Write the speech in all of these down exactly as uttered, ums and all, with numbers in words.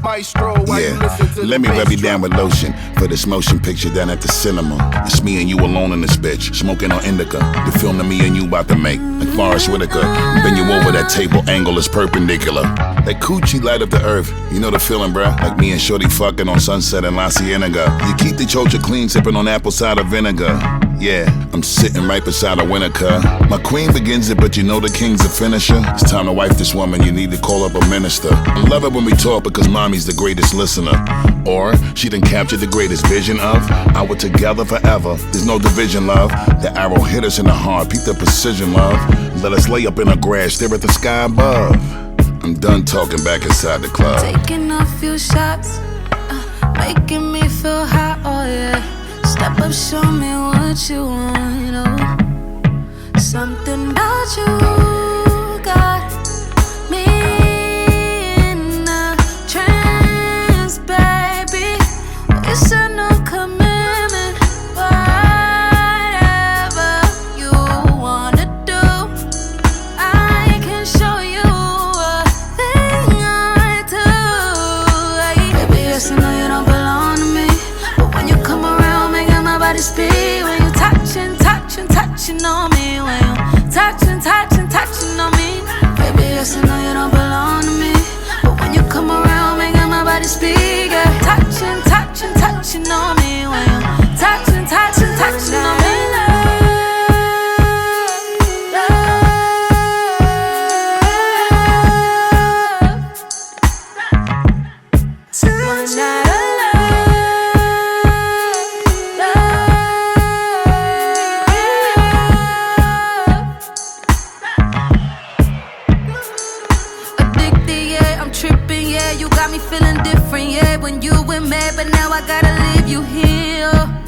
Maestro, why you listen to Yeah, let me the rub you bass down drum? with lotion for this motion picture down at the cinema. It's me and you alone in this bitch, smoking on indica. The film that me and you about to make, like Forrest Whitaker. Bend you over that table, angle is perpendicular. That coochie light up the earth, you know the feeling, bruh. Like me and Shorty fucking on Sunset in La Cienega. You keep the chocha clean, sipping on apple cider vinegar. Yeah, I'm sitting right beside a winner, cuh. My queen begins it, but you know the king's a finisher. It's time to wife this woman, you need to call up a minister. I love it when we talk because mommy's the greatest listener. Or she done captured the greatest vision of our together forever. There's no division, love. The arrow hit us in the heart, peep the precision, love. Let us lay up in the grass, stare at the sky above. I'm done talking back inside the club. Taking a few shots, uh, making me feel hot, oh yeah. Step up, show me what you want, oh. Something about you got me in a trance, baby. It's a no commitment, whatever you wanna do. I can show you a thing I do. Baby, yes, I know you don't belong to me, but when you come around, making my body speed. When you touching, touching, touching on me. When you touching, touching, touching on me. Baby, yes, I know you don't belong to me, but when you come around, making my body speak. Yeah. Touching, touching, touching on me. When you touching, touching, touching on me. But now I gotta leave you here,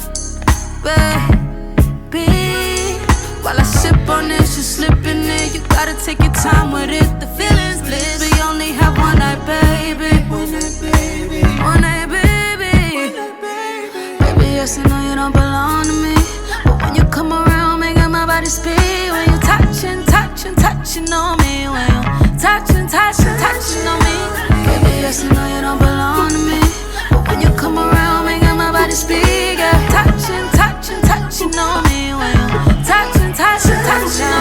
baby. While I sip on this, you slipping in. You gotta take your time with it. The feeling's bliss. We only have one night, baby. One night, baby. One night, baby. Baby, yes, I know you don't belong to me, but when you come around, making my body speed. When you touching, touching, touching on me. When you touching, touching, touching on me. Baby, yes, I know you don't belong to me, when you come around, making my body speak. Yeah. Touching, touching, touching on me. When you touching, touching, touching on me.